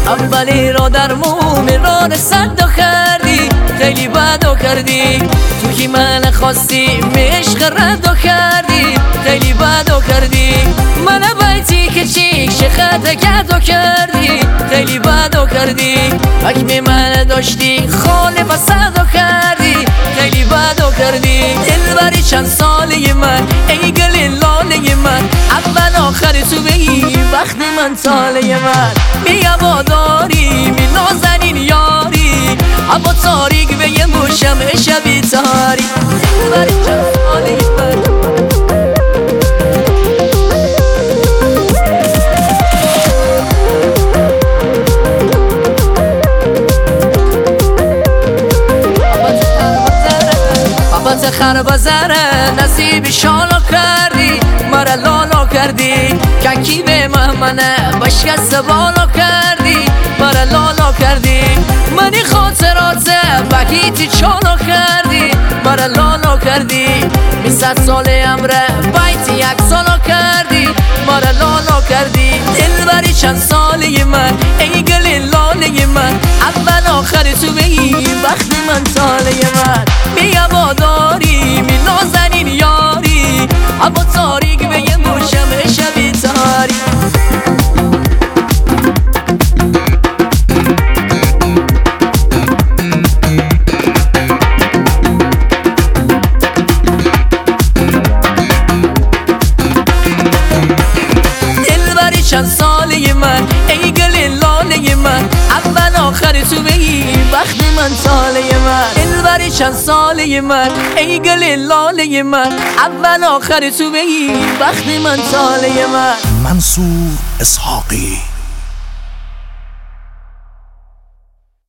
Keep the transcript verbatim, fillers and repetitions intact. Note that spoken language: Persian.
اولی را در مومران صد کردی، خیلی بدو کردی. تو که من خواستی عشق ردو کردی، خیلی بدو کردی. من بیتی که چیک شخط کدو کردی، خیلی بدو کردی. حکم من داشتی خاله فسادو کردی، خیلی بدو کردی. دلبری چند ساله من ای گل لاله من، اول آخر تو بگی وقت من ساله من. می هواداری می نازنین یاری، هوا تاریک به یه موشم شبی تاری. دلبری چند ساله من خر بزره نصیب شالا کردی، مرا لالا کردی. کنکی به مهمنه بشکست بالا کردی، مرا لالا کردی. منی خاطرات بگیتی چالا کردی، مرا لالا کردی. بیست سال عمره بیتی یک سالا کردی، مرا لالا کردی. دلبری چند ساله من ای گل لاله من، اول آخر تو بگی وقت من ساله من. می هواداری می نازنین یاری، هوا تاریک به یه موشم شبی تاری. دلبری چند ساله من ای گل لاله من، اول آخر تو بگی وقت من ساله من. دلبری چند ساله من ای گل لاله من، اول آخر تو بگی وقت من ساله من. منصور اسحاقی.